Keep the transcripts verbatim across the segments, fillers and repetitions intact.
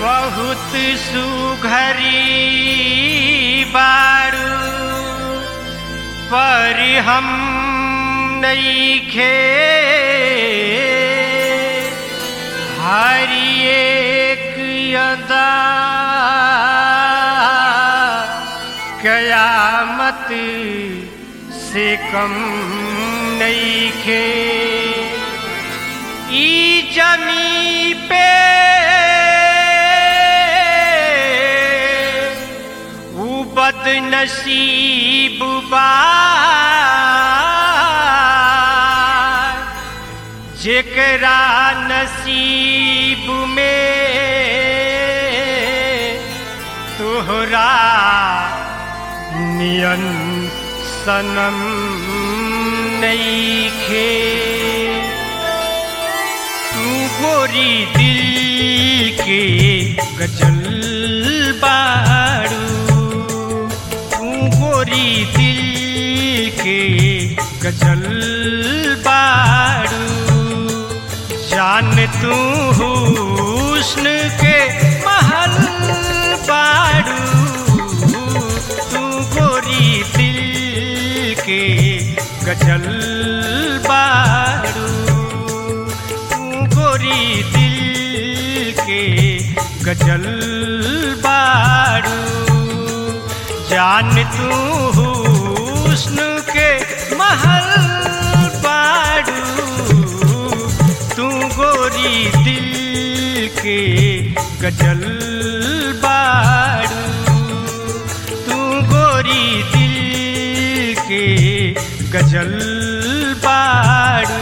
बहुत सुघरी बारू पर हम नइखे हर एक अदा कयामत से कम नइखे। ई जमी पे ऊ बदनसीब बा जेकरा नसीब में तोहरा नियन सनम नइखे। तू गोरी दिल के गजल बारू, तू गोरी दिल के गजल बारू। जान तू हुस्न के महल बारू, तू गोरी दिल के गजल बारू, तू गोरी दिल के गजल बारू। जान तू हुस्न के महल बारू, तू गोरी दिल के गजल बारू, तू गोरी दिल के गजल बारू।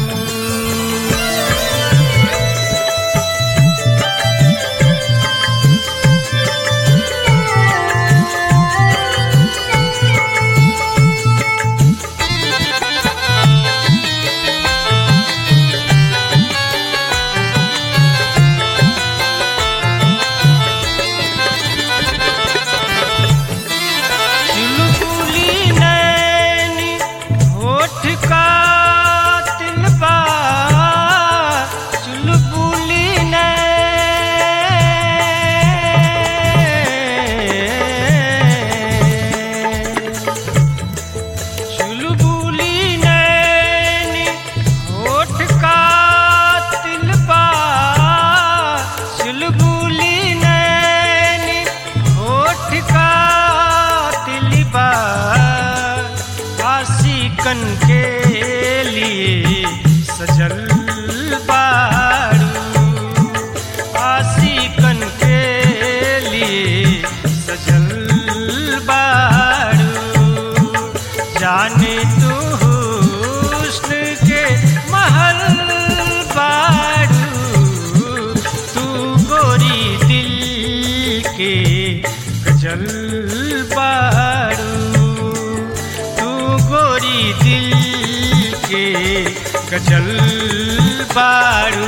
आशिकन के लिए सजल बारू, आशिकन के लिए सजल बारू। जाने तू हुस्न के महल बारू, तू गोरी दिल के गजल बारू, गोरी दिल के गजल बारू।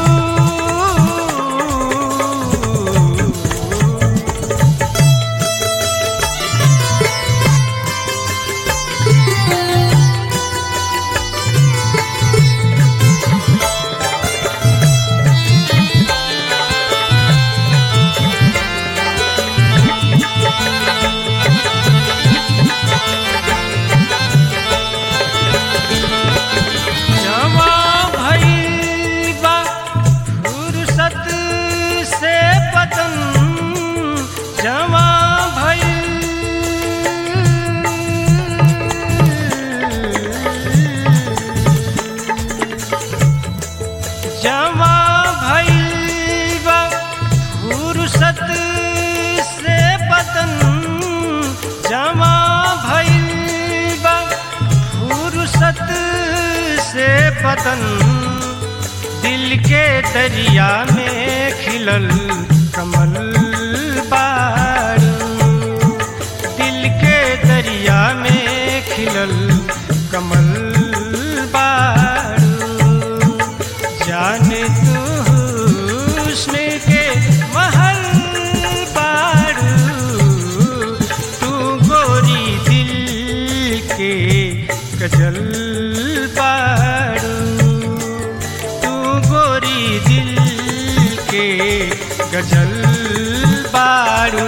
से बदन दिल के दरिया में खिलल कमल बारू, दिल के दरिया में खिलल कमल बारू। जाने तू हुस्न के महल बारू, तू गोरी दिल के गजल बारू, तू गोरी दिल के गजल बाड़ू।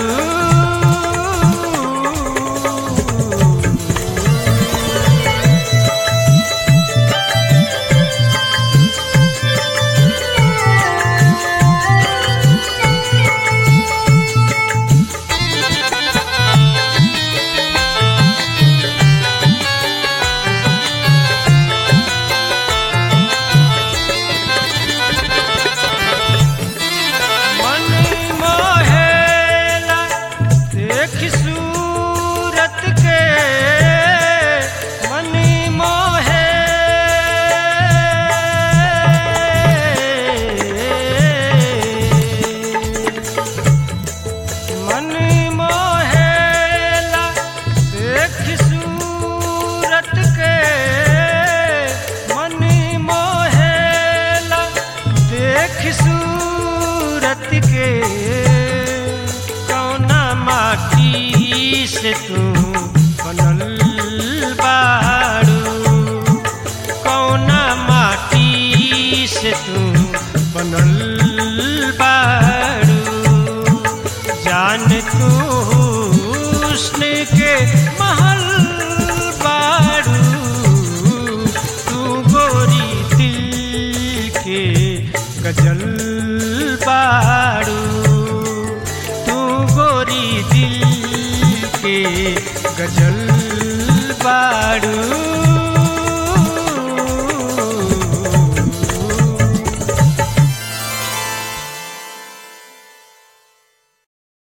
सूरत के कौना माटी से तू बनल बाड़ू, कौना माटी से तू बनल बाड़ू। जान तू हुस्न के महल बाड़ू, तू गोरी दिल के गजल बाड़ू, तू गोरी दिल के गजल बाड़ू।